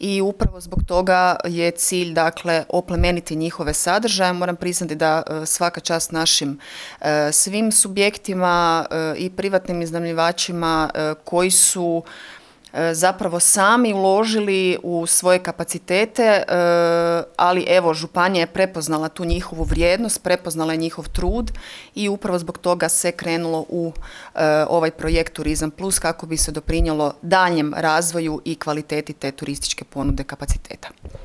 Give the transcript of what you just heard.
i upravo zbog toga je cilj, dakle, oplemeniti njihove sadržaje. Moram priznati da svaka čast našim svim subjektima i privatnim iznajmljivačima koji su zapravo sami uložili u svoje kapacitete, ali evo, županija je prepoznala tu njihovu vrijednost, prepoznala je njihov trud i upravo zbog toga se krenulo u ovaj projekt Turizam Plus kako bi se doprinijelo daljnjem razvoju i kvaliteti te turističke ponude kapaciteta.